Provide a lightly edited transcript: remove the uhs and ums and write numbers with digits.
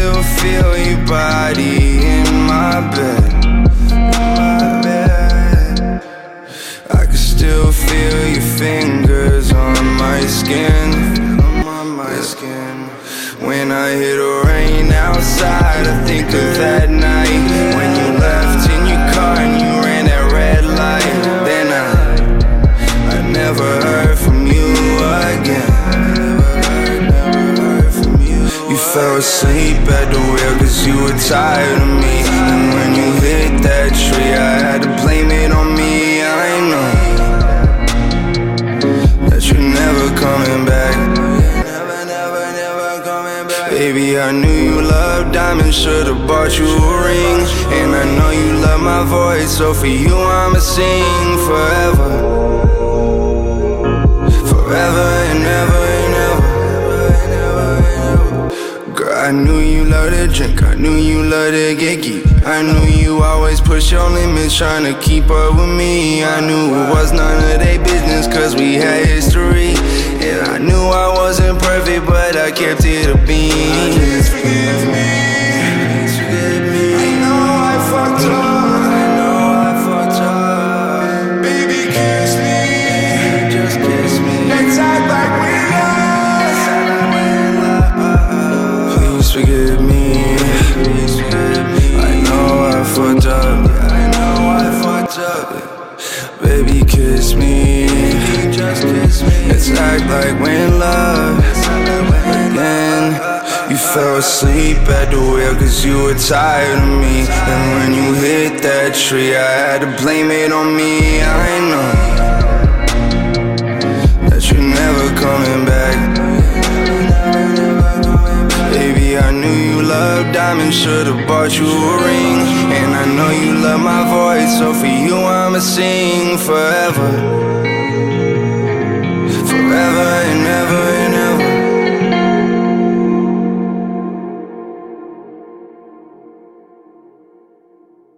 still feel your body in my bed. I can still feel your fingers on my skin. When I hear the rain outside, I think of that night when you left in your car and you ran that red light. Then I never heard from you again. You fell asleep at the wheel cause you were tired of me. And when you hit that tree, I had to blame it on me. I know that you're never coming back. Baby, I knew you loved diamonds, should've bought you a ring. And I know you love my voice, so for you I'ma sing forever. Forever and ever and ever. Girl, I knew you loved to drink, I knew you loved to get geek. I knew you always push your limits, trying to keep up with me. I knew it was none of their business, cause we had history. And I knew I wasn't perfect, but I kept it a beam. Please forgive me. Please forgive me. I know I fucked up. Baby, kiss me. Just kiss me. Let's act like we're lost. Please forgive me. Please forgive me. I know I fucked up. I know I fucked up. Baby, kiss me. Just kiss me. Let's act like we're in love again. You fell asleep at the wheel cause you were tired of me. And when you hit that tree, I had to blame it on me. I know that you're never coming back. Baby, I knew you loved diamonds, should've bought you a ring. And I know you love my voice, so for you I'ma sing forever.